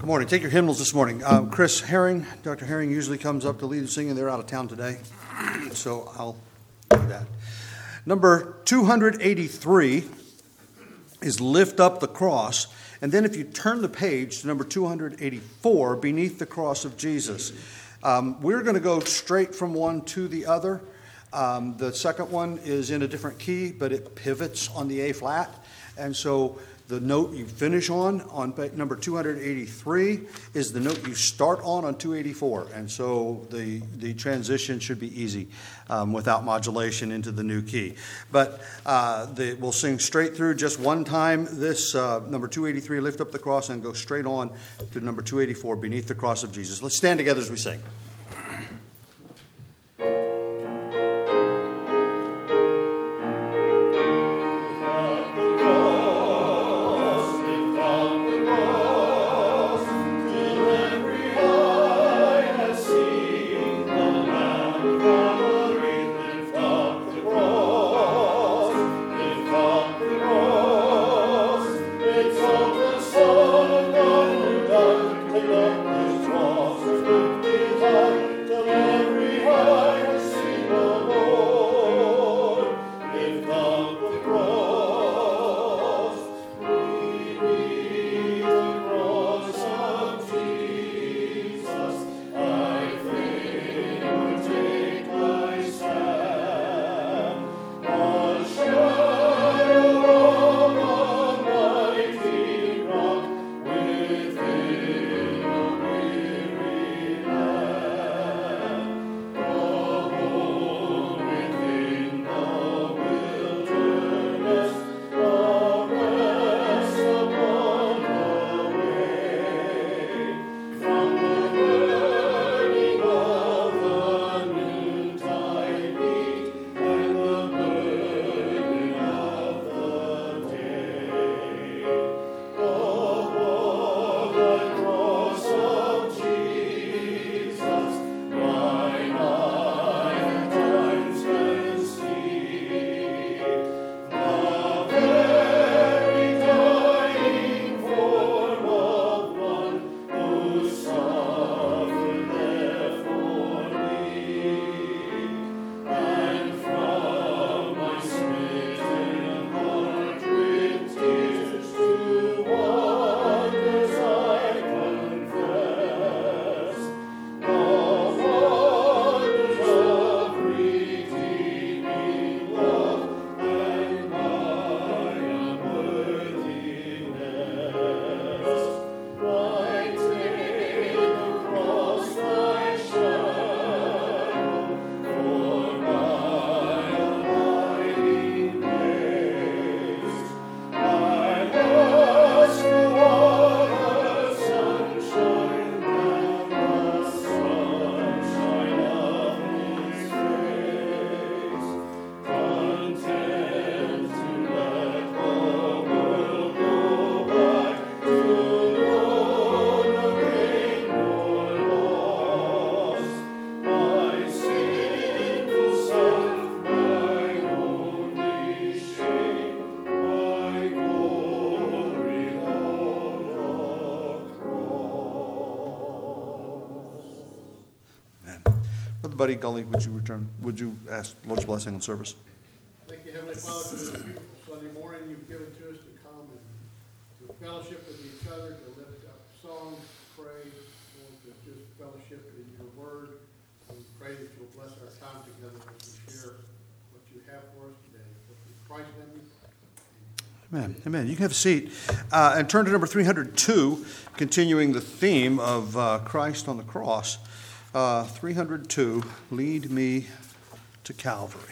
morning. Take your hymnals this morning. Chris Herring, Dr. Herring usually comes up to lead the singing. They're out of town today, so I'll do that. Number 283 is Lift Up the Cross. And then if you turn the page to number 284, Beneath the Cross of Jesus. We're going to go straight from one to the other. The second one is in a different key, but it pivots on the A flat. And so the note you finish on number 283 is the note you start on 284. And so the transition should be easy without modulation into the new key. But we'll sing straight through just one time this number 283, Lift Up the Cross, and go straight on to number 284, Beneath the Cross of Jesus. Let's stand together as we sing. Buddy Gully, would you ask Lord's blessing on service? Thank you, Heavenly Father, for this beautiful Sunday morning you've given to us to come and to fellowship with each other, to lift up songs, pray, Lord, to just fellowship in your word. We pray that you'll bless our time together as we share what you have for us today. In Christ's name. Amen. Amen. You can have a seat and turn to number 302, continuing the theme of Christ on the cross. 302, Lead Me to Calvary.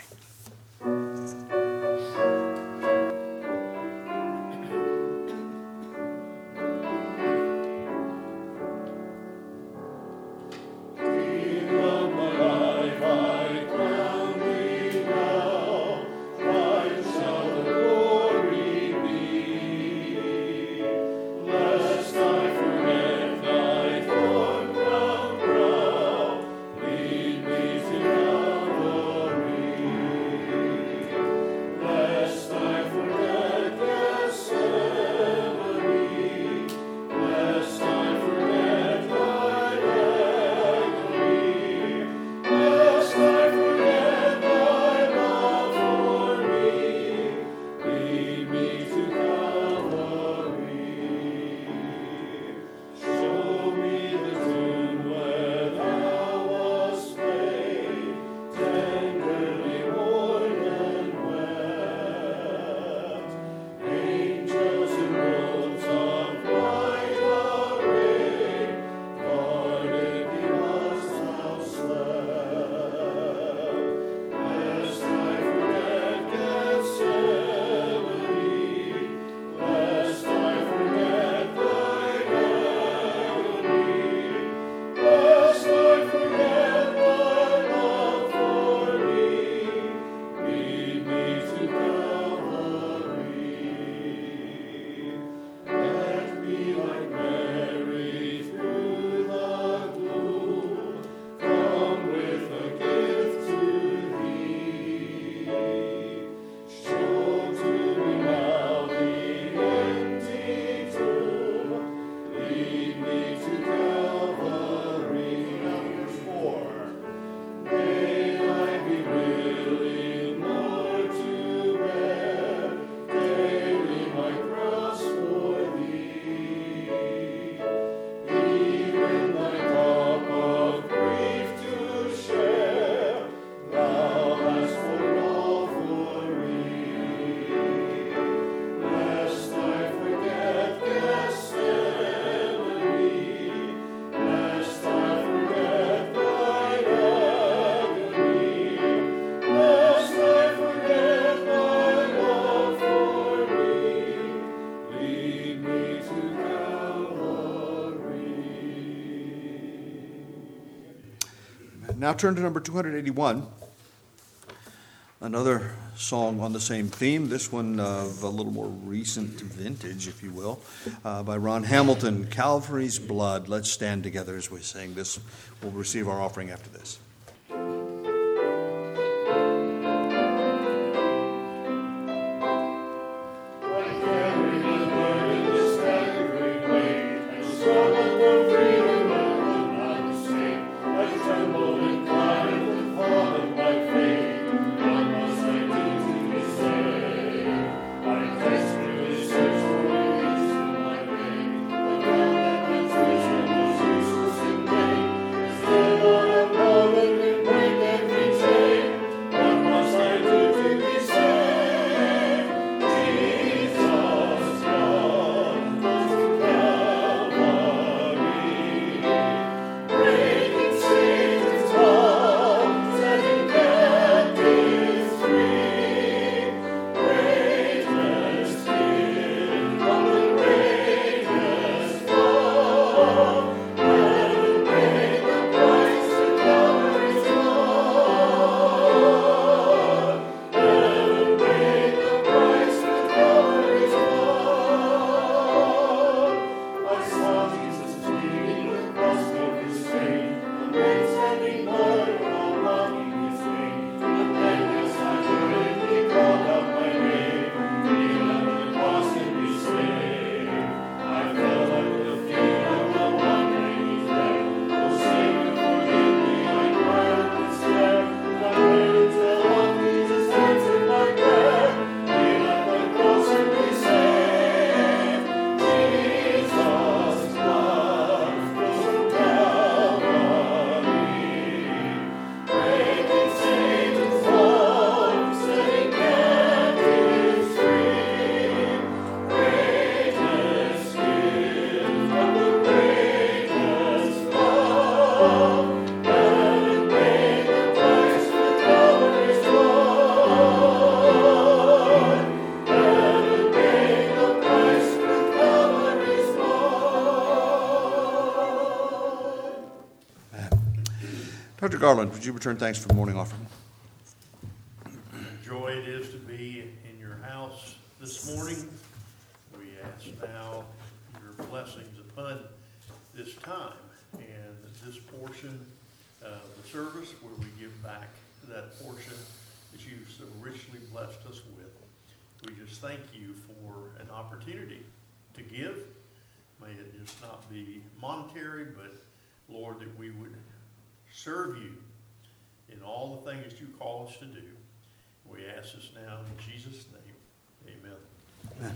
Now turn to number 281. Another song on the same theme, this one of a little more recent vintage, if you will, by Ron Hamilton, Calvary's Blood. Let's stand together as we sing this. We'll receive our offering after this. Dr. Garland, would you return thanks for the morning offering? Joy it is to be in your house this morning. We ask now your blessings upon this time and this portion of the service where we give back that portion that you've so richly blessed us with. We just thank you for an opportunity to give. May it just not be monetary, but Lord, that we would serve you in all the things that you call us to do. We ask this now in Jesus' name. Amen.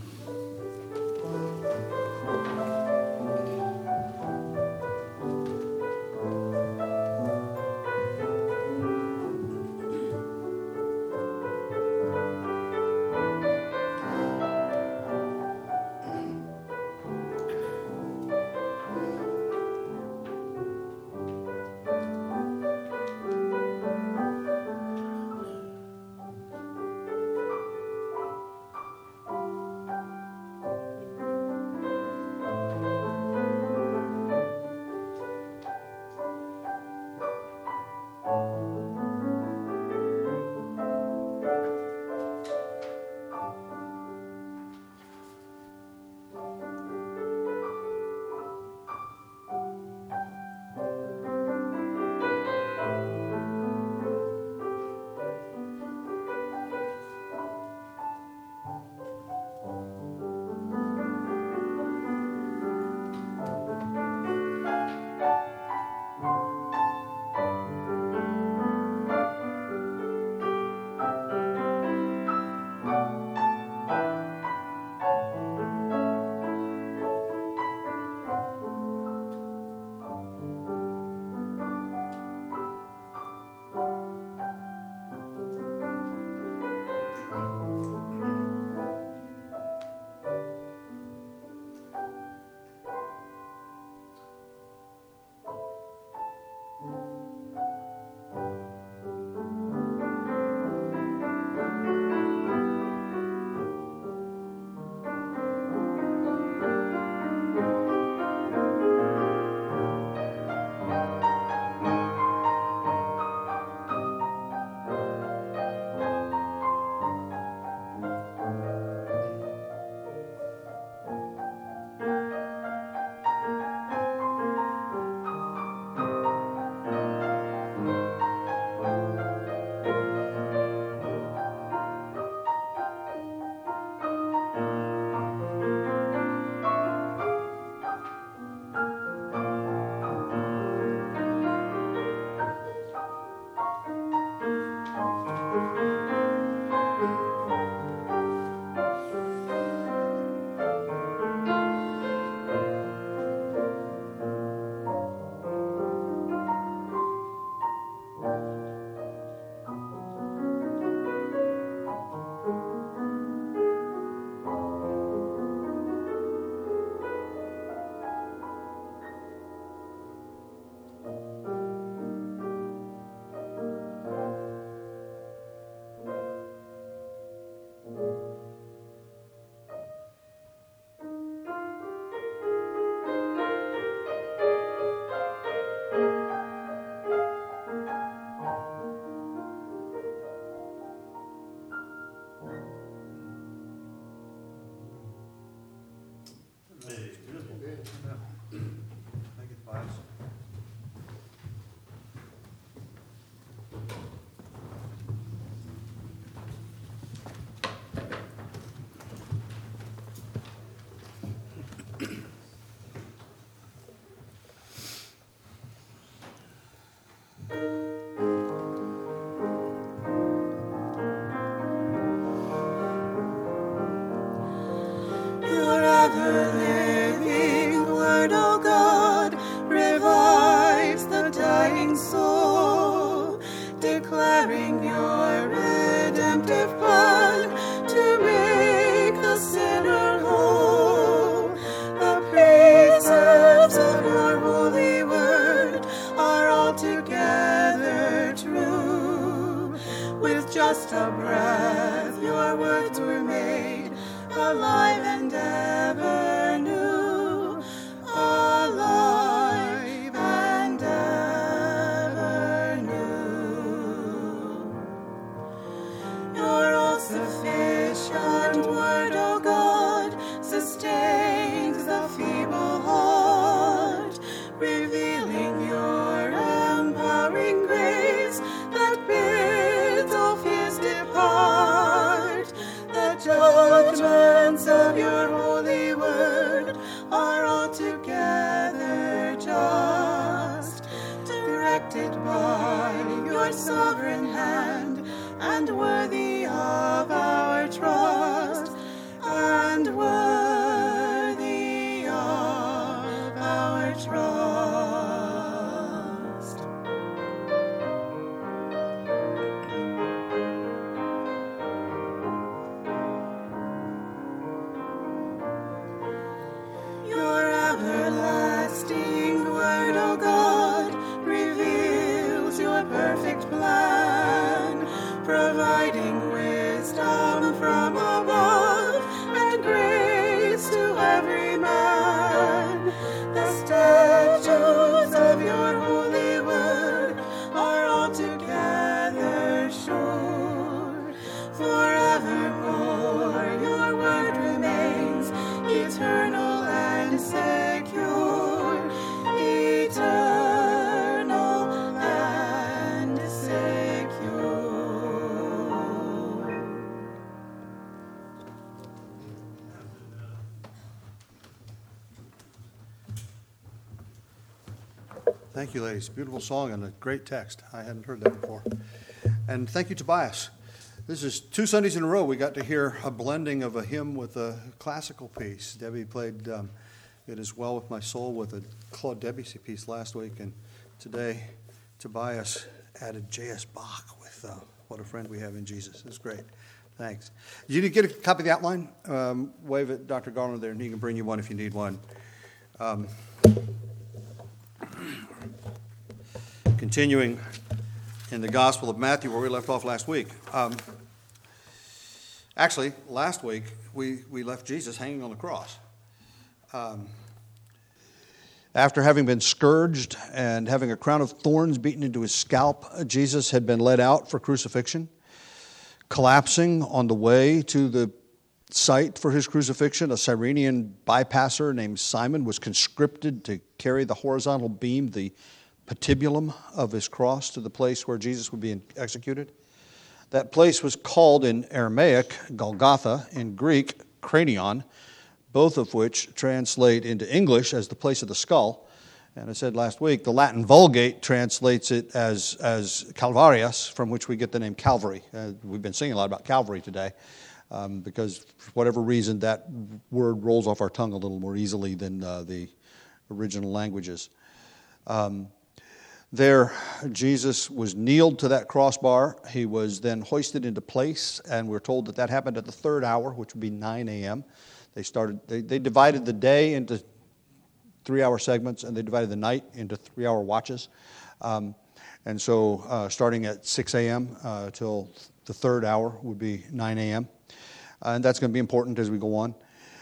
just a breath, your words were made alive and ever new, alive and ever new. Your all-sufficient word, O God, sustains the feeble heart, revealing your empowering grace that bids all fears depart. The judgments of your holy word are altogether just, directed by your sovereign hand, and worthy of our trust, and worthy of our trust. Your everlasting word, O God, reveals your perfect plan, providing wisdom from above and grace to every man. The statutes of your holy word are altogether sure. Forevermore your word remains eternal and secure, eternal and secure. Thank you, ladies. Beautiful song and a great text. I hadn't heard that before. And thank you, Tobias. This is 2 Sundays in a row we got to hear a blending of a hymn with a classical piece. Debbie played It Is Well With My Soul with a Claude Debussy piece last week, and today Tobias added J.S. Bach with What a Friend We Have in Jesus. It's great. Thanks. Did you get a copy of the outline? Wave at Dr. Garland there, and he can bring you one if you need one. Continuing in the Gospel of Matthew where we left off last week. Actually, last week we left Jesus hanging on the cross. After having been scourged and having a crown of thorns beaten into his scalp, Jesus had been led out for crucifixion. Collapsing on the way to the site for his crucifixion, a Cyrenian bypasser named Simon was conscripted to carry the horizontal beam, the patibulum of his cross, to the place where Jesus would be executed. That place was called in Aramaic Golgotha, in Greek Cranion, both of which translate into English as the place of the skull. And I said last week, the Latin Vulgate translates it as Calvarius, from which we get the name Calvary. We've been singing a lot about Calvary today, because for whatever reason that word rolls off our tongue a little more easily than the original languages. There, Jesus was nailed to that crossbar. He was then hoisted into place, and we're told that happened at the 3rd hour, which would be 9 a.m. They divided the day into 3-hour segments, and they divided the night into 3-hour watches. And so starting at 6 a.m. Till the 3rd hour would be 9 a.m. And that's going to be important as we go on.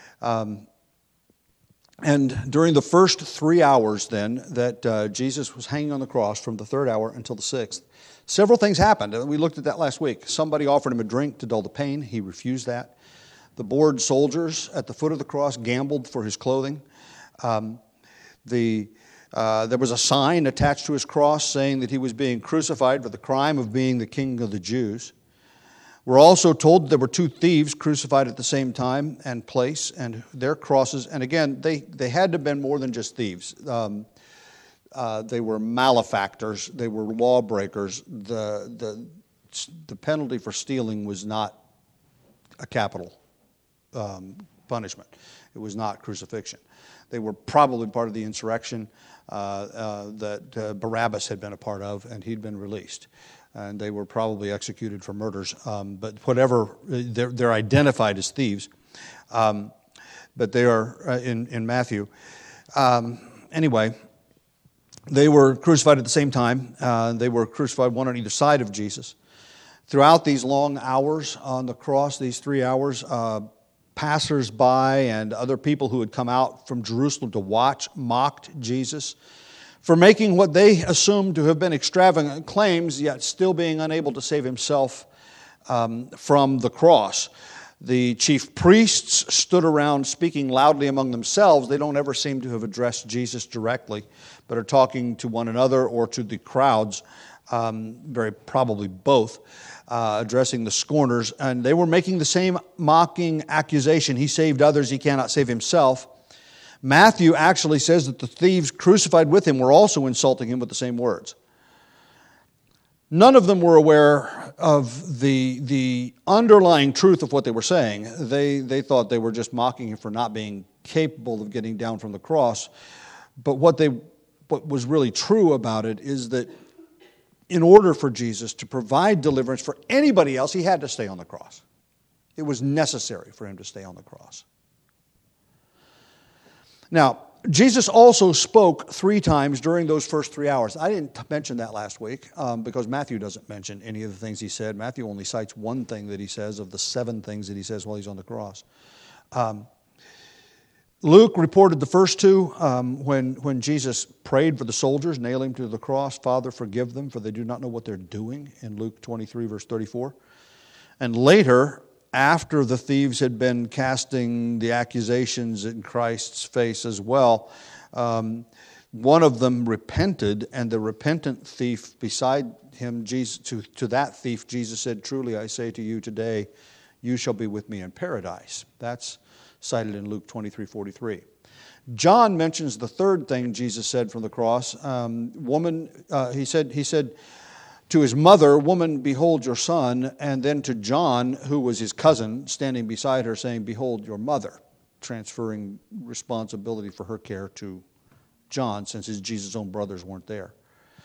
And during the first 3 hours then that Jesus was hanging on the cross, from the 3rd hour until the 6th, several things happened. We looked at that last week. Somebody offered him a drink to dull the pain. He refused that. The bored soldiers at the foot of the cross gambled for his clothing. There was a sign attached to his cross saying that he was being crucified for the crime of being the King of the Jews. We're also told there were 2 thieves crucified at the same time and place, and their crosses. And again, they had to have been more than just thieves. They were malefactors. They were lawbreakers. The penalty for stealing was not a capital punishment. It was not crucifixion. They were probably part of the insurrection that Barabbas had been a part of, and he'd been released. And they were probably executed for murders. But whatever, they're identified as thieves. But they are in Matthew. Anyway, they were crucified at the same time. They were crucified one on either side of Jesus. Throughout these long hours on the cross, these 3 hours, passers-by and other people who had come out from Jerusalem to watch mocked Jesus for making what they assumed to have been extravagant claims, yet still being unable to save himself from the cross. The chief priests stood around speaking loudly among themselves. They don't ever seem to have addressed Jesus directly, but are talking to one another or to the crowds, very probably both, addressing the scorners. And they were making the same mocking accusation. He saved others, he cannot save himself. Matthew actually says that the thieves crucified with him were also insulting him with the same words. None of them were aware of the underlying truth of what they were saying. They thought they were just mocking him for not being capable of getting down from the cross. But what was really true about it is that in order for Jesus to provide deliverance for anybody else, he had to stay on the cross. It was necessary for him to stay on the cross. Now, Jesus also spoke 3 times during those first 3 hours. I didn't mention that last week because Matthew doesn't mention any of the things he said. Matthew only cites one thing that he says of the 7 things that he says while he's on the cross. Luke reported the first 2 when Jesus prayed for the soldiers, nailing him to the cross. Father, forgive them, for they do not know what they're doing, in Luke 23, verse 34. And later, after the thieves had been casting the accusations in Christ's face as well, one of them repented, and the repentant thief beside him, Jesus, to that thief, Jesus said, "Truly I say to you today, you shall be with me in paradise." That's cited in Luke 23:43. John mentions the third thing Jesus said from the cross. He said to his mother, "Woman, behold your son," and then to John, who was his cousin, standing beside her, saying, "Behold your mother," transferring responsibility for her care to John, since Jesus' own brothers weren't there.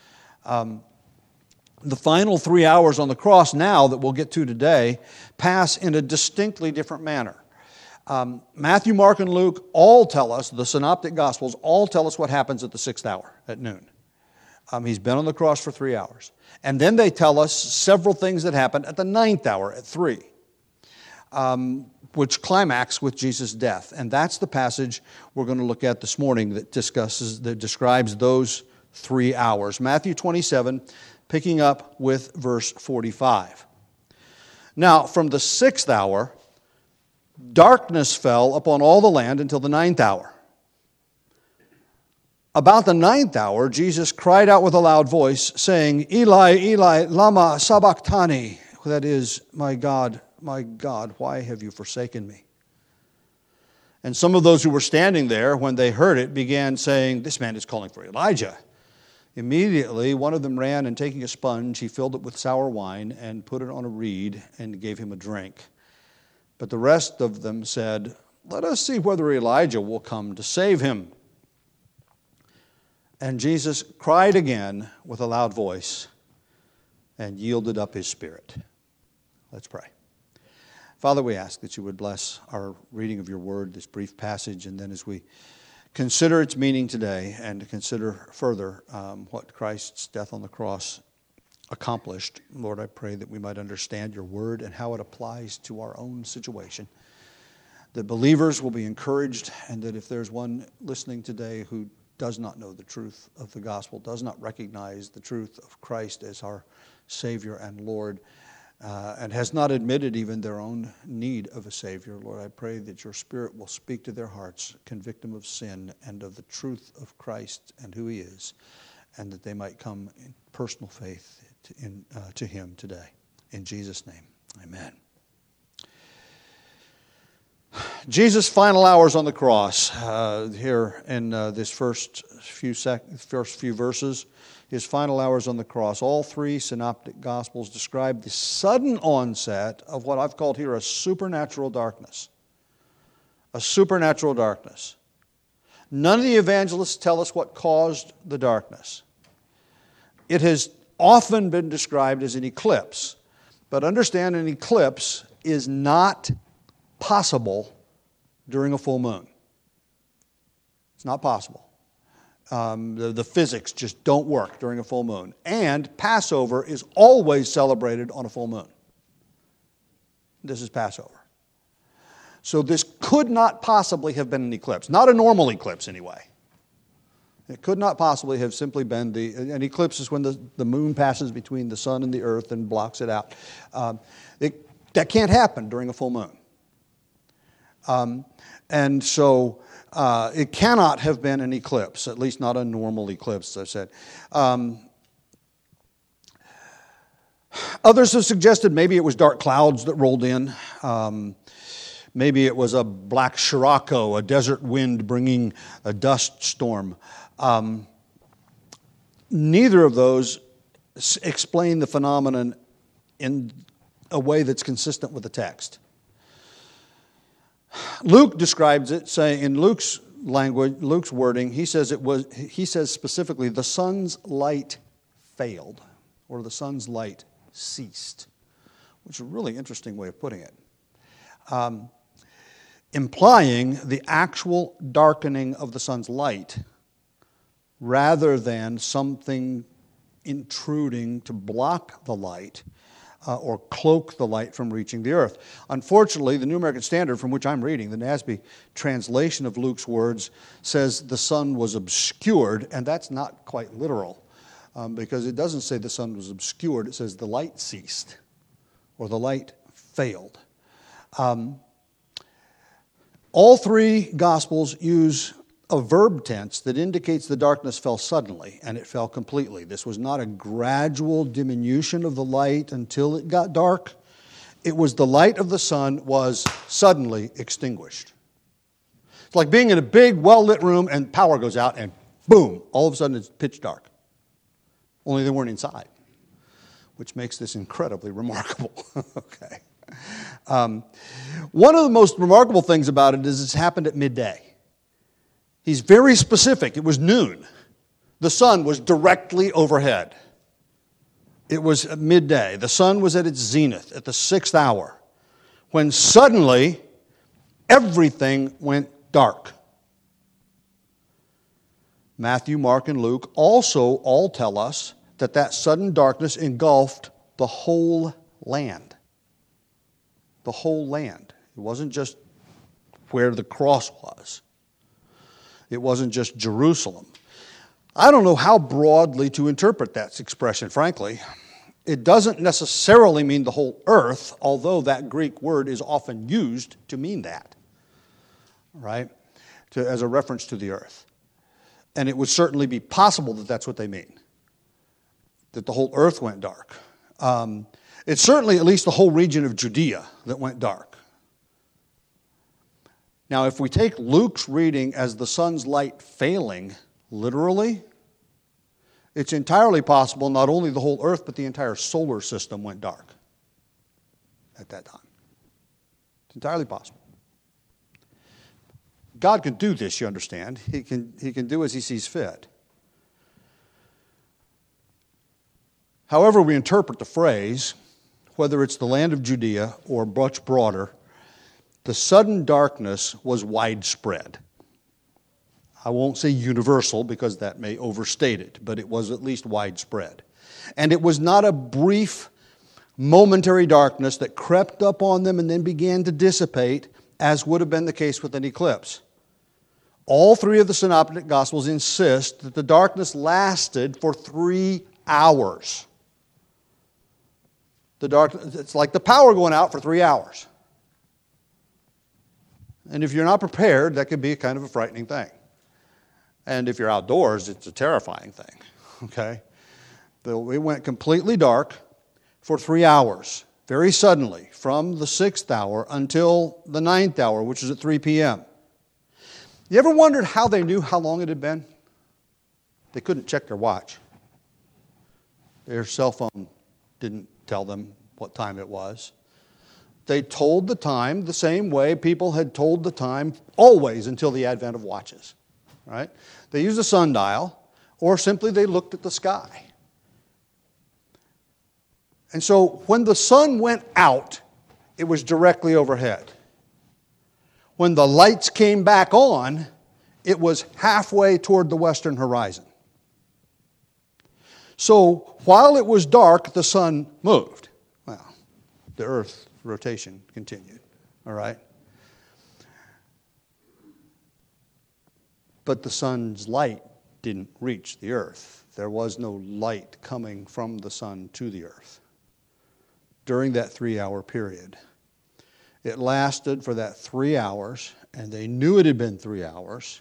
The final 3 hours on the cross now that we'll get to today pass in a distinctly different manner. Matthew, Mark, and Luke all tell us, the synoptic gospels all tell us what happens at the 6th hour, at noon. He's been on the cross for 3 hours. And then they tell us several things that happened at the 9th hour, at 3, which climax with Jesus' death. And that's the passage we're going to look at this morning that describes those 3 hours. Matthew 27, picking up with verse 45. Now, from the 6th hour, darkness fell upon all the land until the 9th hour. About the 9th hour, Jesus cried out with a loud voice, saying, "Eli, Eli, lama sabachthani?" That is, my God, why have you forsaken me?" And some of those who were standing there, when they heard it, began saying, "This man is calling for Elijah." Immediately, one of them ran, and taking a sponge, he filled it with sour wine and put it on a reed and gave him a drink. But the rest of them said, "Let us see whether Elijah will come to save him." And Jesus cried again with a loud voice and yielded up his spirit. Let's pray. Father, we ask that you would bless our reading of your word, this brief passage, and then as we consider its meaning today and to consider further what Christ's death on the cross accomplished, Lord, I pray that we might understand your word and how it applies to our own situation, that believers will be encouraged, and that if there's one listening today who does not know the truth of the gospel, does not recognize the truth of Christ as our Savior and Lord, and has not admitted even their own need of a Savior, Lord, I pray that your Spirit will speak to their hearts, convict them of sin and of the truth of Christ and who he is, and that they might come in personal faith to him today. In Jesus' name, amen. Jesus' final hours on the cross, here in this first few verses, his final hours on the cross. All 3 synoptic gospels describe the sudden onset of what I've called here a supernatural darkness. A supernatural darkness. None of the evangelists tell us what caused the darkness. It has often been described as an eclipse, but understand an eclipse is not possible during a full moon. It's not possible. The physics just don't work during a full moon. And Passover is always celebrated on a full moon. This is Passover. So this could not possibly have been an eclipse. Not a normal eclipse, anyway. It could not possibly have simply been an eclipse is when the moon passes between the sun and the earth and blocks it out. That can't happen during a full moon. And so it cannot have been an eclipse, at least not a normal eclipse, as I said. Others have suggested maybe it was dark clouds that rolled in. Maybe it was a black scirocco, a desert wind bringing a dust storm. Neither of those explain the phenomenon in a way that's consistent with the text. Luke describes it, saying in Luke's language, Luke's wording, he says specifically, the sun's light failed, or the sun's light ceased, which is a really interesting way of putting it. Implying the actual darkening of the sun's light rather than something intruding to block the light or cloak the light from reaching the earth. Unfortunately, the New American Standard, from which I'm reading, the NASB translation of Luke's words, says the sun was obscured, and that's not quite literal, because it doesn't say the sun was obscured. It says the light ceased, or the light failed. All three Gospels use a verb tense that indicates the darkness fell suddenly, and it fell completely. This was not a gradual diminution of the light until it got dark. It was the light of the sun was suddenly extinguished. It's like being in a big, well-lit room and power goes out and boom, all of a sudden it's pitch dark. Only they weren't inside, which makes this incredibly remarkable. Okay. One of the most remarkable things about it is it's happened at midday. He's very specific. It was noon. The sun was directly overhead. It was at midday. The sun was at its zenith at the 6th hour, when suddenly everything went dark. Matthew, Mark, and Luke also all tell us that sudden darkness engulfed the whole land. The whole land. It wasn't just where the cross was. It wasn't just Jerusalem. I don't know how broadly to interpret that expression, frankly. It doesn't necessarily mean the whole earth, although that Greek word is often used to mean that, right? As a reference to the earth. And it would certainly be possible that that's what they mean, that the whole earth went dark. It's certainly at least the whole region of Judea that went dark. Now, if we take Luke's reading as the sun's light failing literally, it's entirely possible not only the whole earth, but the entire solar system went dark at that time. It's entirely possible. God can do this, you understand. He can do as he sees fit. However we interpret the phrase, whether it's the land of Judea or much broader, the sudden darkness was widespread. I won't say universal because that may overstate it, but it was at least widespread. And it was not a brief, momentary darkness that crept up on them and then began to dissipate, as would have been the case with an eclipse. All three of the Synoptic Gospels insist that the darkness lasted for 3 hours. It's like the power going out for 3 hours. And if you're not prepared, that could be kind of a frightening thing. And if you're outdoors, it's a terrifying thing. Okay? It went completely dark for 3 hours, very suddenly, from the 6th hour until the 9th hour, which is at 3 p.m. You ever wondered how they knew how long it had been? They couldn't check their watch. Their cell phone didn't tell them what time it was. They told the time the same way people had told the time always until the advent of watches. Right? They used a sundial, or simply they looked at the sky. And so when the sun went out, it was directly overhead. When the lights came back on, it was halfway toward the western horizon. So while it was dark, the sun moved. Well, the earth's rotation continued, all right? But the sun's light didn't reach the earth. There was no light coming from the sun to the earth during that 3-hour period. It lasted for that 3 hours, and they knew it had been 3 hours.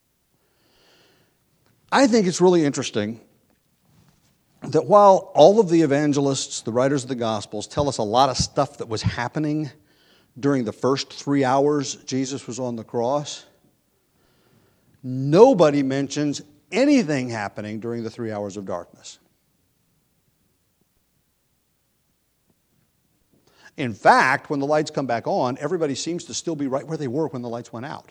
I think it's really interesting that while all of the evangelists, the writers of the Gospels, tell us a lot of stuff that was happening during the first 3 hours Jesus was on the cross, nobody mentions anything happening during the 3 hours of darkness. In fact, when the lights come back on, everybody seems to still be right where they were when the lights went out.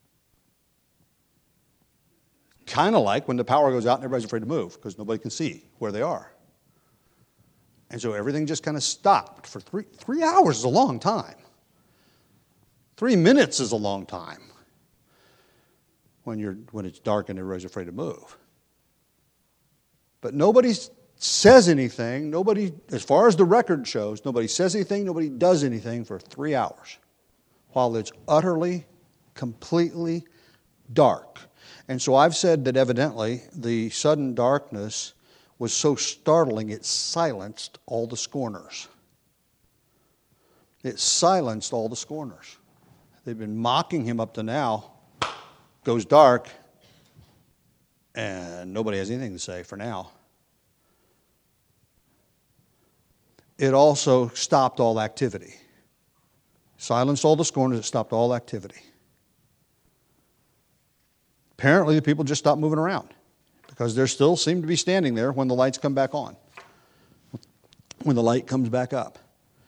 Kind of like when the power goes out and everybody's afraid to move because nobody can see where they are. And so everything just kind of stopped for 3 hours is a long time. 3 minutes is a long time when it's dark and everybody's afraid to move. But nobody says anything. Nobody, as far as the record shows, nobody says anything, nobody does anything for 3 hours while it's utterly, completely dark. And so I've said that evidently the sudden darkness was so startling it silenced all the scorners. It silenced all the scorners. They've been mocking him up to now. Goes dark, and nobody has anything to say for now. It also stopped all activity. Silenced all the scorners, it stopped all activity. Apparently, the people just stopped moving around because they still seem to be standing there when the lights come back on, when the light comes back up.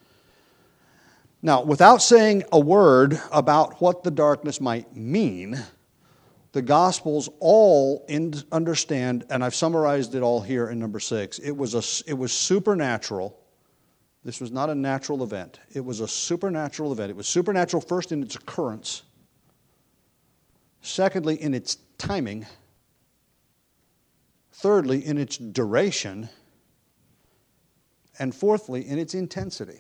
Now, without saying a word about what the darkness might mean, the Gospels all understand, and I've summarized it all here in number 6. It was supernatural. This was not a natural event. It was a supernatural event. It was supernatural first in its occurrence. Secondly, in its timing. Thirdly, in its duration. And fourthly, in its intensity.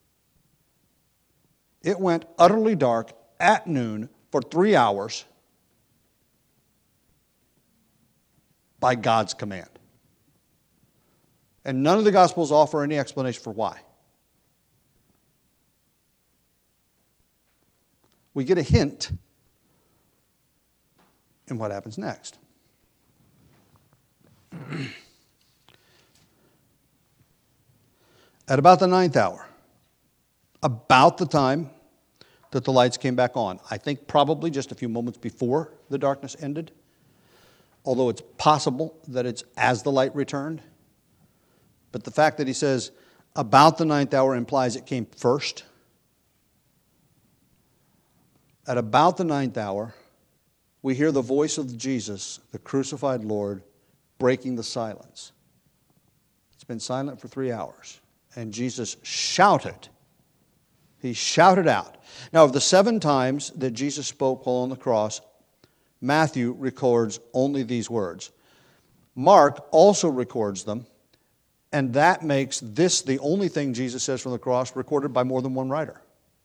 It went utterly dark at noon for 3 hours by God's command. And none of the Gospels offer any explanation for why. We get a hint in what happens next. At about the 9th hour, about the time that the lights came back on, I think probably just a few moments before the darkness ended, although it's possible that it's as the light returned. But the fact that he says about the 9th hour implies it came first. At about the 9th hour, we hear the voice of Jesus, the crucified Lord, breaking the silence. It's been silent for 3 hours. And Jesus shouted. He shouted out. Now, of the 7 times that Jesus spoke while on the cross, Matthew records only these words. Mark also records them, and that makes this the only thing Jesus says from the cross recorded by more than one writer.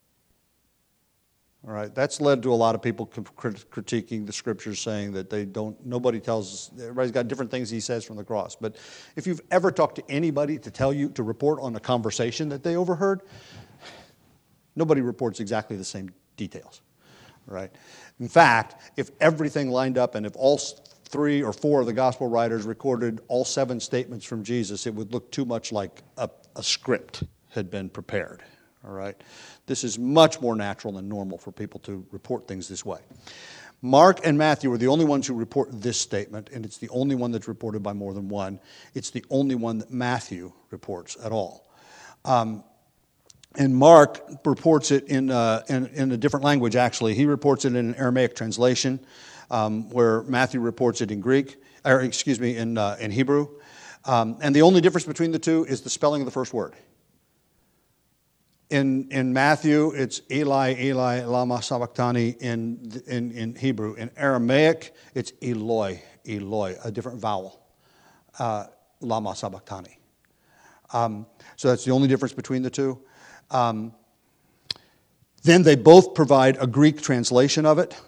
All right, that's led to a lot of people critiquing the scriptures, saying that nobody tells us, everybody's got different things he says from the cross. But if you've ever talked to anybody to report on a conversation that they overheard, nobody reports exactly the same details. All right. In fact, if everything lined up and if all 3 or 4 of the gospel writers recorded all 7 statements from Jesus, it would look too much like a script had been prepared. All right. This is much more natural than normal for people to report things this way. Mark and Matthew are the only ones who report this statement, and it's the only one that's reported by more than one. It's the only one that Matthew reports at all. And Mark reports it in a different language, actually. He reports it in an Aramaic translation, where Matthew reports it in in Hebrew. And the only difference between the two is the spelling of the first word. In Matthew, it's Eli, Eli, lama sabachthani in Hebrew. In Aramaic, it's Eloi, Eloi, a different vowel, lama sabachthani. So that's the only difference between the two. Then they both provide a Greek translation of it.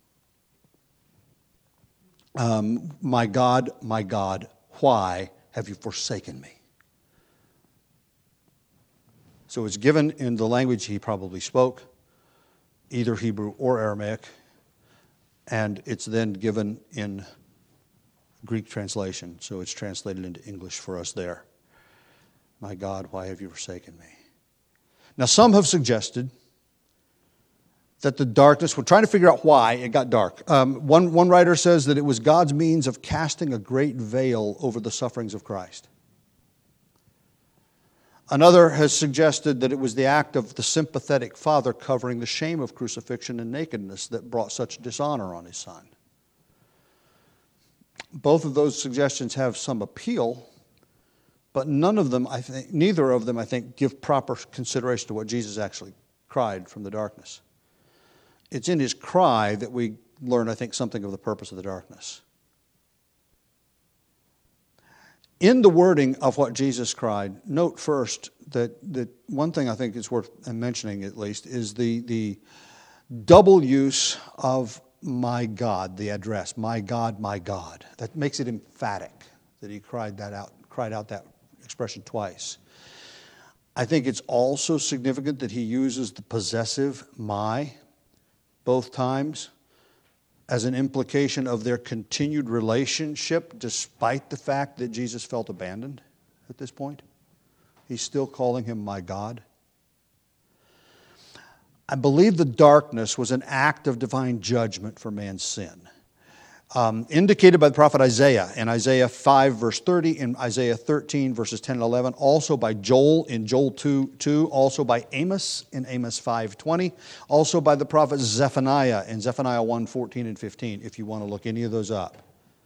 My God, why have you forsaken me? So it's given in the language he probably spoke, either Hebrew or Aramaic, and it's then given in Greek translation, so it's translated into English for us there. My God, why have you forsaken me? Now, some have suggested that the darkness, we're trying to figure out why it got dark. One writer says that it was God's means of casting a great veil over the sufferings of Christ. Another has suggested that it was the act of the sympathetic Father covering the shame of crucifixion and nakedness that brought such dishonor on his Son. Both of those suggestions have some appeal, but neither of them, I think, give proper consideration to what Jesus actually cried from the darkness. It's in his cry that we learn, I think, something of the purpose of the darkness. In the wording of what Jesus cried, note first that one thing I think is worth mentioning at least is the double use of my God, the address, my God, my God. That makes it emphatic that he cried out that expression twice. I think it's also significant that he uses the possessive my both times as an implication of their continued relationship despite the fact that Jesus felt abandoned at this point. He's still calling him my God. I believe the darkness was an act of divine judgment for man's sin. Indicated by the prophet Isaiah in Isaiah 5 verse 30, in Isaiah 13 verses 10 and 11, also by Joel in Joel 2, also by Amos in Amos 5:20, also by the prophet Zephaniah in Zephaniah 1:14 and 15, if you want to look any of those up.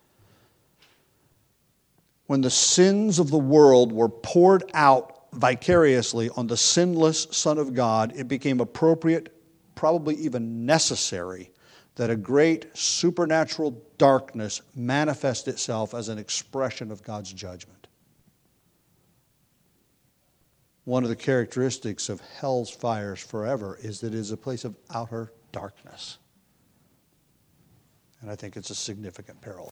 When the sins of the world were poured out vicariously on the sinless Son of God, it became appropriate, probably even necessary, that a great supernatural darkness manifest itself as an expression of God's judgment. One of the characteristics of hell's fires forever is that it is a place of outer darkness. And I think it's a significant parallel.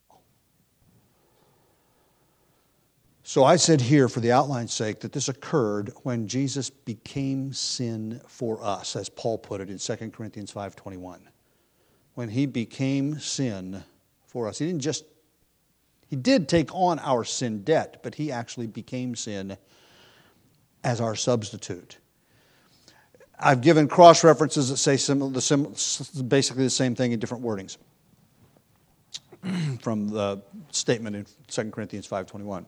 So I said here, for the outline's sake, that this occurred when Jesus became sin for us, as Paul put it in 2 Corinthians 5:21. When he became sin for us. He did take on our sin debt, but he actually became sin as our substitute. I've given cross-references that say basically the same thing in different wordings from the statement in 2 Corinthians 5:21.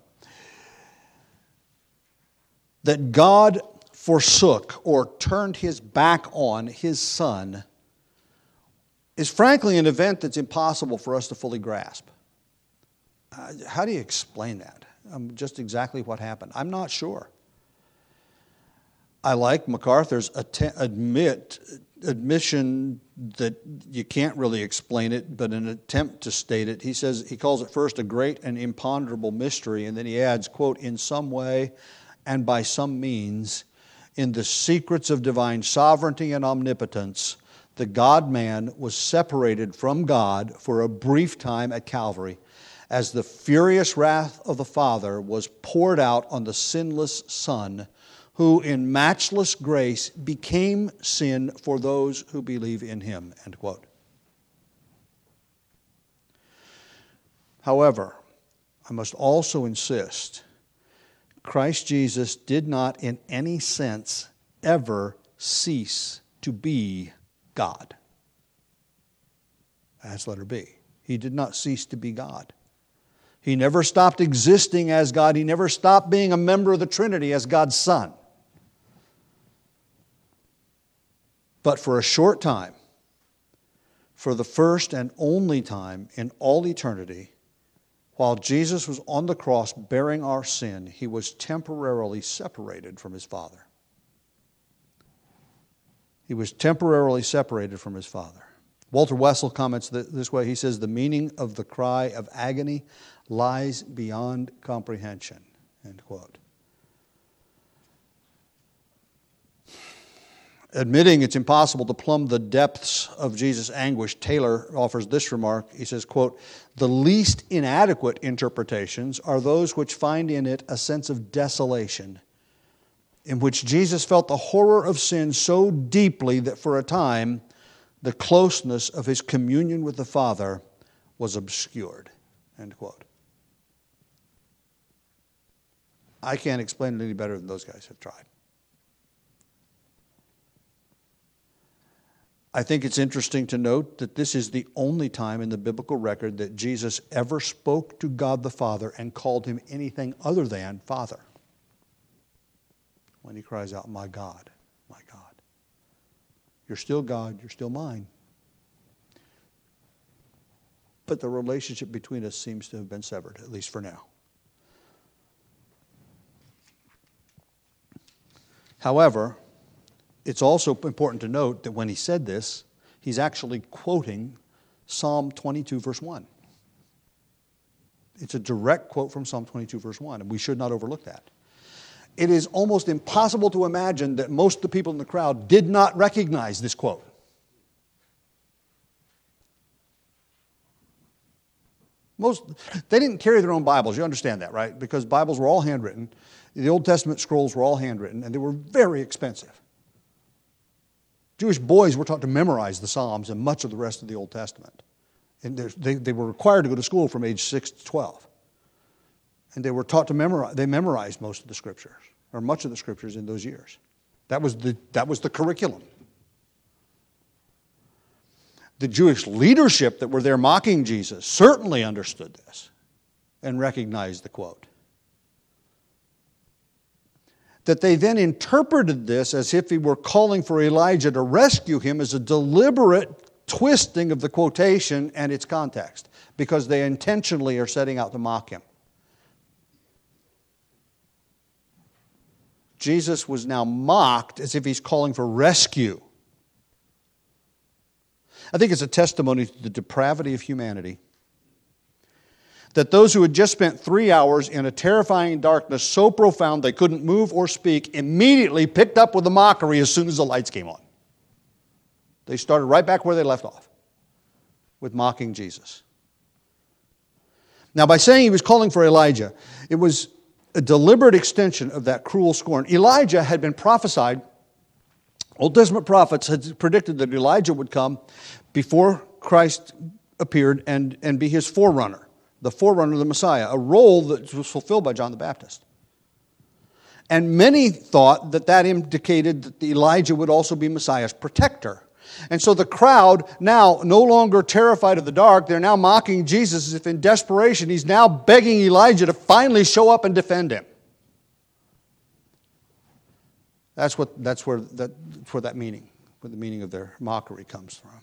That God forsook or turned his back on his Son is frankly an event that's impossible for us to fully grasp. How do you explain that? Just exactly what happened? I'm not sure. I like MacArthur's admission that you can't really explain it, but an attempt to state it. He says, he calls it first a great and imponderable mystery, and then he adds, quote, in some way and by some means, in the secrets of divine sovereignty and omnipotence, the God-man was separated from God for a brief time at Calvary as the furious wrath of the Father was poured out on the sinless Son, who in matchless grace became sin for those who believe in him, end quote. However, I must also insist, Christ Jesus did not in any sense ever cease to be God. That's letter B. He did not cease to be God. He never stopped existing as God. He never stopped being a member of the Trinity as God's Son. But for a short time, for the first and only time in all eternity, while Jesus was on the cross bearing our sin, he was temporarily separated from his Father. He was temporarily separated from his Father. Walter Wessel comments this way. He says, the meaning of the cry of agony lies beyond comprehension. End quote. Admitting it's impossible to plumb the depths of Jesus' anguish, Taylor offers this remark. He says, quote, the least inadequate interpretations are those which find in it a sense of desolation, in which Jesus felt the horror of sin so deeply that for a time the closeness of his communion with the Father was obscured. End quote. I can't explain it any better than those guys have tried. I think it's interesting to note that this is the only time in the biblical record that Jesus ever spoke to God the Father and called him anything other than Father. When he cries out, my God, my God. You're still God, you're still mine. But the relationship between us seems to have been severed, at least for now. However, it's also important to note that when he said this, he's actually quoting Psalm 22, verse 1. It's a direct quote from Psalm 22, verse 1, and we should not overlook that. It is almost impossible to imagine that most of the people in the crowd did not recognize this quote. They didn't carry their own Bibles, you understand that, right? Because Bibles were all handwritten. The Old Testament scrolls were all handwritten, and they were very expensive. Jewish boys were taught to memorize the Psalms and much of the rest of the Old Testament. And they were required to go to school from age 6 to 12. And they were taught to memorize. They memorized most of the Scriptures, or much of the Scriptures in those years. That was the curriculum. The Jewish leadership that were there mocking Jesus certainly understood this and recognized the quote. That they then interpreted this as if he were calling for Elijah to rescue him is a deliberate twisting of the quotation and its context, because they intentionally are setting out to mock him. Jesus was now mocked as if he's calling for rescue. I think it's a testimony to the depravity of humanity that those who had just spent 3 hours in a terrifying darkness so profound they couldn't move or speak immediately picked up with the mockery as soon as the lights came on. They started right back where they left off, with mocking Jesus. Now, by saying he was calling for Elijah, it was a deliberate extension of that cruel scorn. Elijah had been prophesied. Old Testament prophets had predicted that Elijah would come before Christ appeared and be his forerunner. The forerunner of the Messiah, a role that was fulfilled by John the Baptist. And many thought that indicated that Elijah would also be Messiah's protector. And so the crowd, now no longer terrified of the dark, they're now mocking Jesus as if in desperation he's now begging Elijah to finally show up and defend him. That's where the meaning of their mockery comes from.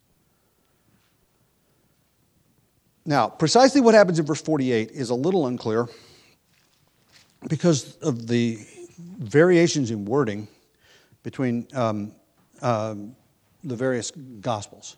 Now, precisely what happens in verse 48 is a little unclear because of the variations in wording between the various Gospels.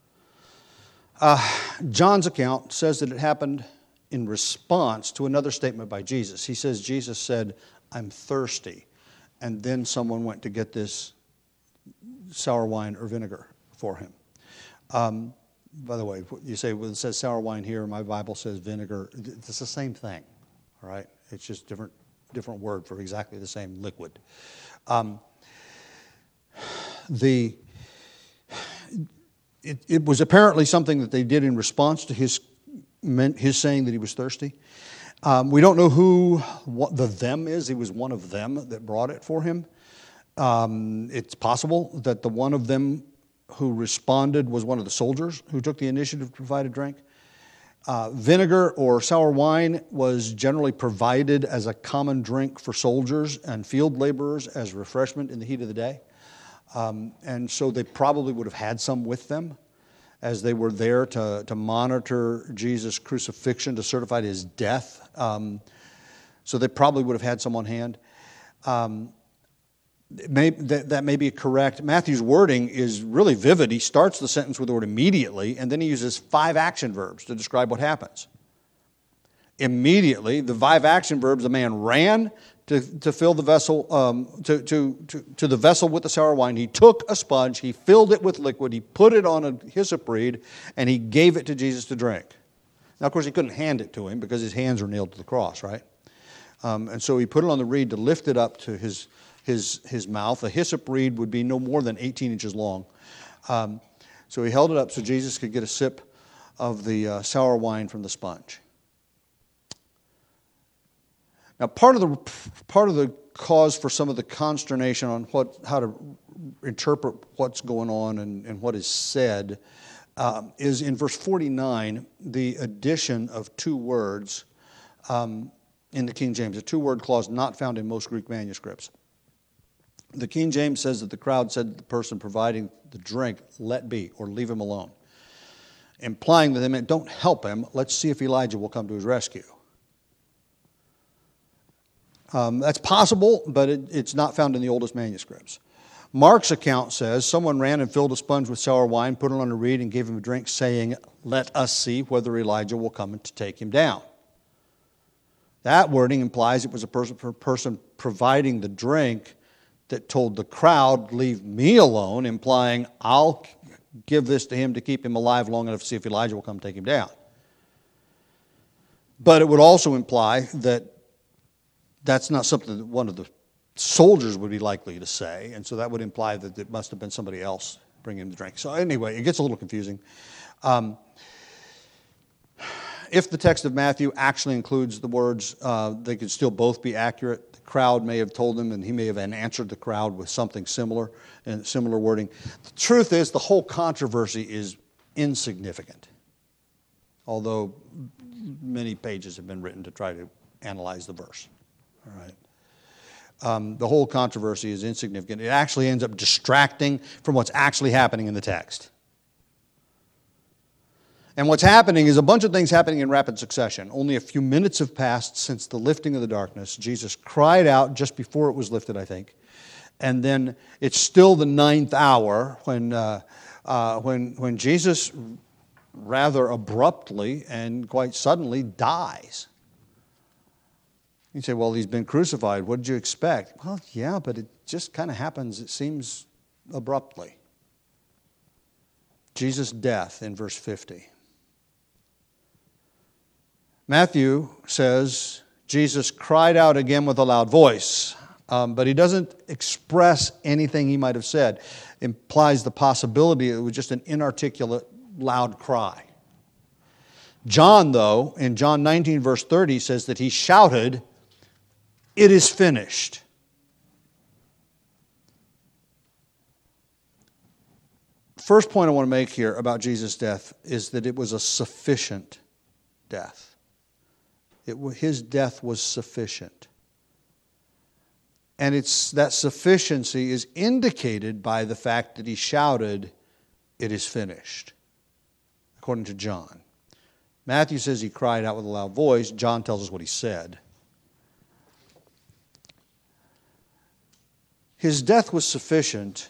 John's account says that it happened in response to another statement by Jesus. He says Jesus said, "I'm thirsty," and then someone went to get this sour wine or vinegar for him. By the way, you say, well, it says sour wine here, my Bible says vinegar. It's the same thing, all right? It's just different word for exactly the same liquid. It was apparently something that they did in response to his saying that he was thirsty. We don't know who the them is. He was one of them that brought it for him. It's possible that the one of them who responded was one of the soldiers who took the initiative to provide a drink. Vinegar or sour wine was generally provided as a common drink for soldiers and field laborers as refreshment in the heat of the day. And so they probably would have had some with them as they were there to monitor Jesus' crucifixion, to certify his death. So they probably would have had some on hand. that may be correct. Matthew's wording is really vivid. He starts the sentence with the word immediately, and then he uses 5 action verbs to describe what happens. Immediately, the 5 action verbs, the man ran to fill the vessel, to the vessel with the sour wine. He took a sponge, he filled it with liquid, he put it on a hyssop reed, and he gave it to Jesus to drink. Now, of course, he couldn't hand it to him because his hands are nailed to the cross, right? And so he put it on the reed to lift it up to his mouth. A hyssop reed would be no more than 18 inches long. So he held it up so Jesus could get a sip of the sour wine from the sponge. Now, part of the cause for some of the consternation on how to interpret what's going on and what is said is in verse 49, the addition of 2 words in the King James, a 2-word clause not found in most Greek manuscripts. The King James says that the crowd said to the person providing the drink, "Let be," or "leave him alone," implying that they meant, "Don't help him, let's see if Elijah will come to his rescue." That's possible, but it's not found in the oldest manuscripts. Mark's account says, someone ran and filled a sponge with sour wine, put it on a reed, and gave him a drink, saying, "Let us see whether Elijah will come to take him down." That wording implies it was a person providing the drink that told the crowd, "Leave me alone," implying, "I'll give this to him to keep him alive long enough to see if Elijah will come take him down." But it would also imply that that's not something that one of the soldiers would be likely to say, and so that would imply that it must have been somebody else bringing him the drink. So anyway, it gets a little confusing. If the text of Matthew actually includes the words, they could still both be accurate. The crowd may have told him, and he may have answered the crowd with something similar and similar wording. The truth is, the whole controversy is insignificant, although many pages have been written to try to analyze the verse. All right. The whole controversy is insignificant. It actually ends up distracting from what's actually happening in the text. And what's happening is a bunch of things happening in rapid succession. Only a few minutes have passed since the lifting of the darkness. Jesus cried out just before it was lifted, I think. And then it's still the 9th hour when Jesus rather abruptly and quite suddenly dies. You say, well, he's been crucified. What did you expect? Well, yeah, but it just kind of happens, it seems, abruptly. Jesus' death in verse 50. Matthew says Jesus cried out again with a loud voice, but he doesn't express anything he might have said. Implies the possibility it was just an inarticulate, loud cry. John, though, in John 19, verse 30, says that he shouted, "It is finished." First point I want to make here about Jesus' death is that it was a sufficient death. His death was sufficient. And that sufficiency is indicated by the fact that he shouted, "It is finished," according to John. Matthew says he cried out with a loud voice. John tells us what he said. His death was sufficient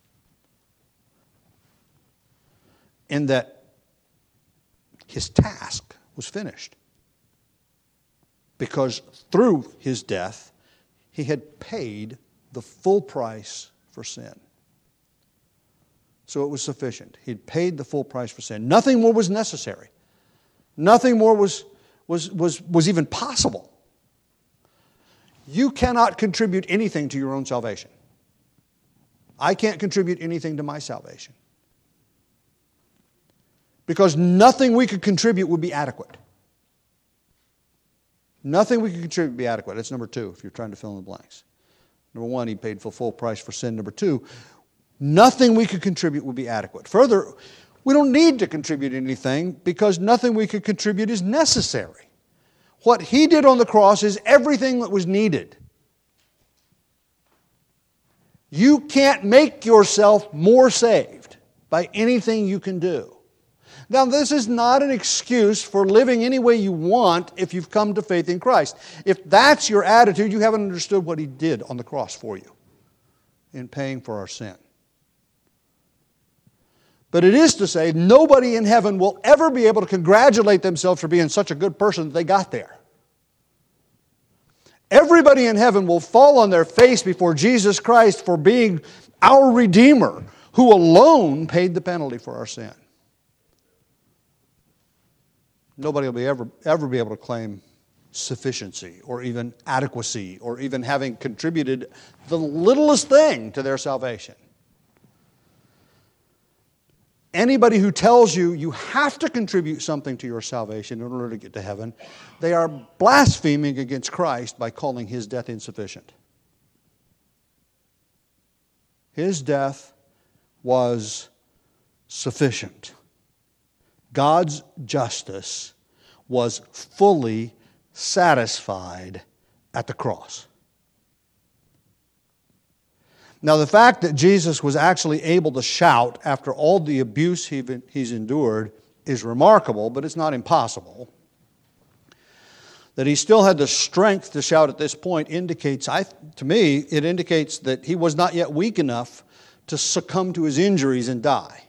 in that his task was finished. Because through his death, he had paid the full price for sin. So it was sufficient. He'd paid the full price for sin. Nothing more was necessary. Nothing more was even possible. You cannot contribute anything to your own salvation. I can't contribute anything to my salvation. Because nothing we could contribute would be adequate. Nothing we could contribute would be adequate. That's number 2, if you're trying to fill in the blanks. Number 1, he paid full price for sin. Number 2, nothing we could contribute would be adequate. Further, we don't need to contribute anything because nothing we could contribute is necessary. What he did on the cross is everything that was needed. You can't make yourself more saved by anything you can do. Now, this is not an excuse for living any way you want if you've come to faith in Christ. If that's your attitude, you haven't understood what he did on the cross for you. in paying for our sin. But it is to say, nobody in heaven will ever be able to congratulate themselves for being such a good person that they got there. Everybody in heaven will fall on their face before Jesus Christ for being our Redeemer, who alone paid the penalty for our sin. Nobody will ever be able to claim sufficiency or even adequacy or even having contributed the littlest thing to their salvation. Anybody who tells you you have to contribute something to your salvation in order to get to heaven, they are blaspheming against Christ by calling His death insufficient. His death was sufficient. God's justice was fully satisfied at the cross. Now, the fact that Jesus was actually able to shout after all the abuse he's endured is remarkable, but it's not impossible. That he still had the strength to shout at this point indicates, to me, it indicates that he was not yet weak enough to succumb to his injuries and die.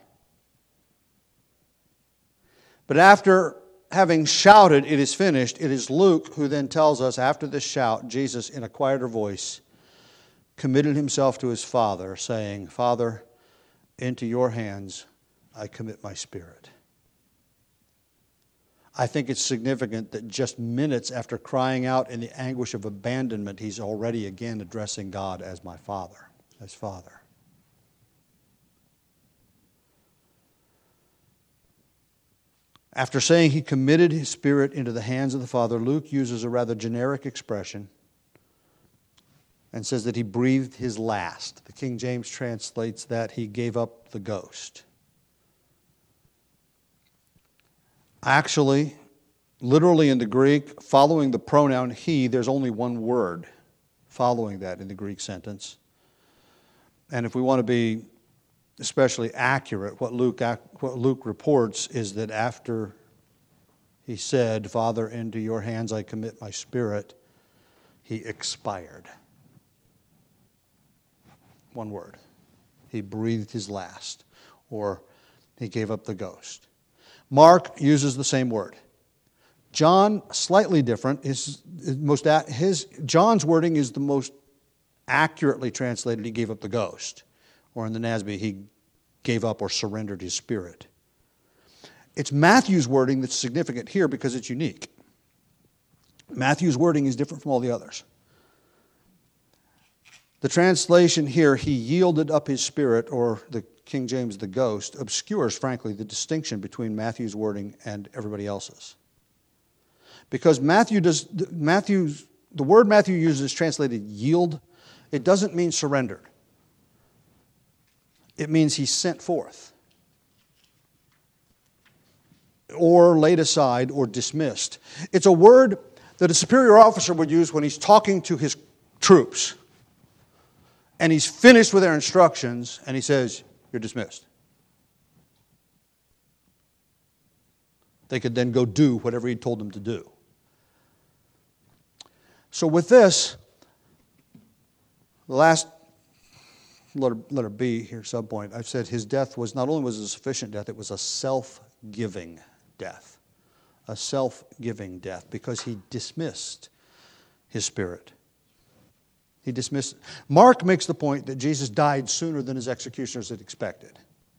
But after having shouted, "It is finished," it is Luke who then tells us after this shout, Jesus, in a quieter voice, committed himself to his Father, saying, "Father, into your hands I commit my spirit." I think it's significant that just minutes after crying out in the anguish of abandonment, he's already again addressing God as my Father, as Father. After saying he committed his spirit into the hands of the Father, Luke uses a rather generic expression and says that he breathed his last. The King James translates that he gave up the ghost. Actually, literally in the Greek, following the pronoun he, there's only one word following that in the Greek sentence. And if we want to be especially accurate, what Luke reports is that after he said, "Father, into your hands I commit my spirit," he expired. One word. He breathed his last, or he gave up the ghost. Mark uses the same word. John, slightly different. John's wording is the most accurately translated, he gave up the ghost. Or in the NASB, he gave up or surrendered his spirit. It's Matthew's wording that's significant here because it's unique. Matthew's wording is different from all the others. The translation here, he yielded up his spirit, or the King James, the ghost, obscures, frankly, the distinction between Matthew's wording and everybody else's. Because the word Matthew uses translated yield, it doesn't mean surrendered. It means he sent forth, or laid aside, or dismissed. It's a word that a superior officer would use when he's talking to his troops. And he's finished with their instructions, and he says, "You're dismissed." They could then go do whatever he told them to do. So with this, the last letter B here, subpoint, I've said his death was not only was a sufficient death, it was a self-giving death. A self-giving death, because he dismissed his spirit. He dismissed. Mark makes the point that Jesus died sooner than his executioners had expected.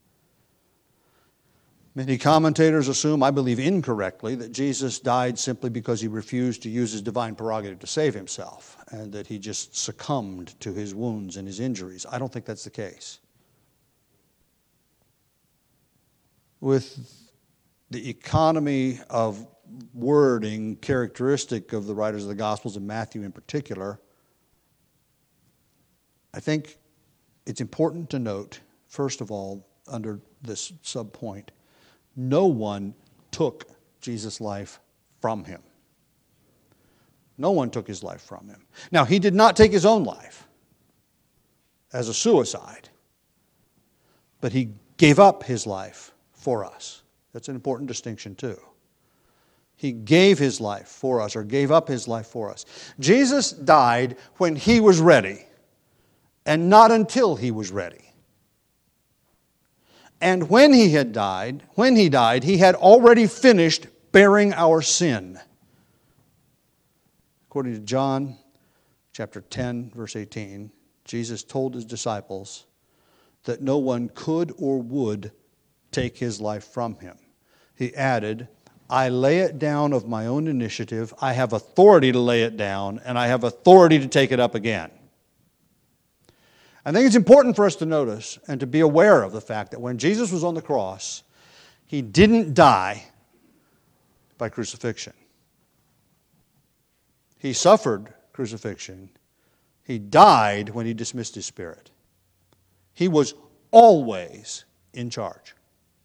Many commentators assume, I believe incorrectly, that Jesus died simply because he refused to use his divine prerogative to save himself, and that he just succumbed to his wounds and his injuries. I don't think that's the case. With the economy of wording characteristic of the writers of the Gospels, and Matthew in particular, I think it's important to note, first of all, under this subpoint, no one took Jesus' life from him. No one took his life from him. Now, he did not take his own life as a suicide, but he gave up his life for us. That's an important distinction too. He gave his life for us, or gave up his life for us. Jesus died when he was ready. and not until he was ready. And when he died, he had already finished bearing our sin. According to John chapter 10, verse 18, Jesus told his disciples that no one could or would take his life from him. He added, I lay it down of my own initiative. I have authority to lay it down, and I have authority to take it up again. I think it's important for us to notice and to be aware of the fact that when Jesus was on the cross, he didn't die by crucifixion. He suffered crucifixion. He died when he dismissed his spirit. He was always in charge.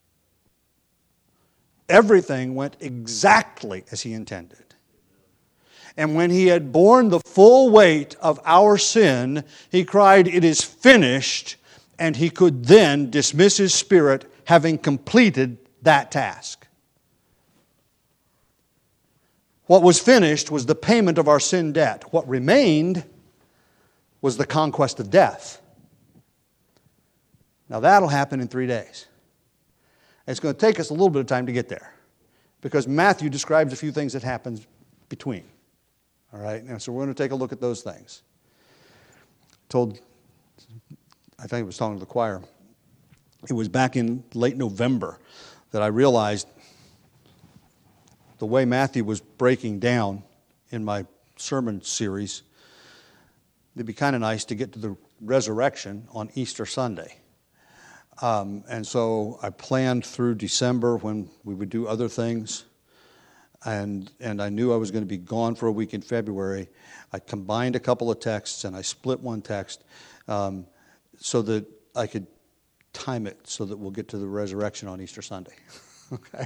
Everything went exactly as he intended. And when he had borne the full weight of our sin, he cried, it is finished, and he could then dismiss his spirit, having completed that task. What was finished was the payment of our sin debt. What remained was the conquest of death. Now that'll happen in 3 days. It's going to take us a little bit of time to get there, because Matthew describes a few things that happens between. All right, and so we're going to take a look at those things. I think I was talking to the choir. It was back in late November that I realized the way Matthew was breaking down in my sermon series, it'd be kind of nice to get to the resurrection on Easter Sunday. And so I planned through December when we would do other things. And I knew I was going to be gone for a week in February. I combined a couple of texts and I split one text so that I could time it so that we'll get to the resurrection on Easter Sunday. Okay?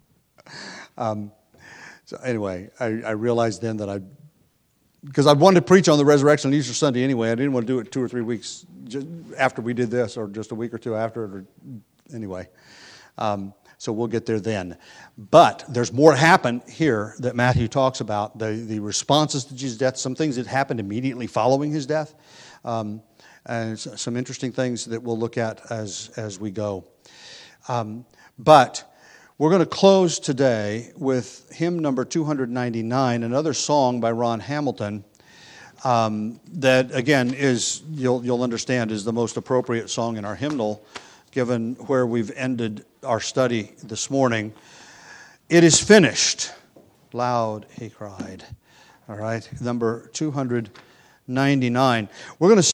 So anyway, I realized then that because I wanted to preach on the resurrection on Easter Sunday anyway. I didn't want to do it 2 or 3 weeks just after we did this, or just a week or two after it. Or anyway. So we'll get there then. But there's more happen here that Matthew talks about, the responses to Jesus' death, some things that happened immediately following his death, and some interesting things that we'll look at as we go. But we're going to close today with hymn number 299, another song by Ron Hamilton that, again, is, you'll understand, is the most appropriate song in our hymnal, given where we've ended our study this morning. It is finished. Loud he cried. All right, number 299. We're going to